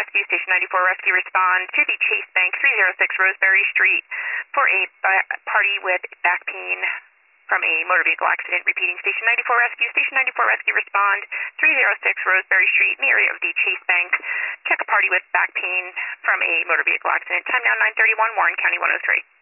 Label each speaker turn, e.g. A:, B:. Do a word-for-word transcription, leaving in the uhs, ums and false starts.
A: Rescue, Station ninety-four Rescue, respond to the Chase Bank, three oh six Roseberry Street, for a uh, party with back pain from a motor vehicle accident. Repeating, Station ninety-four Rescue, Station ninety-four Rescue, respond, three oh six Roseberry Street, in the area of the Chase Bank. Check a party with back pain from a motor vehicle accident. Time now nine thirty-one, Warren County one oh three.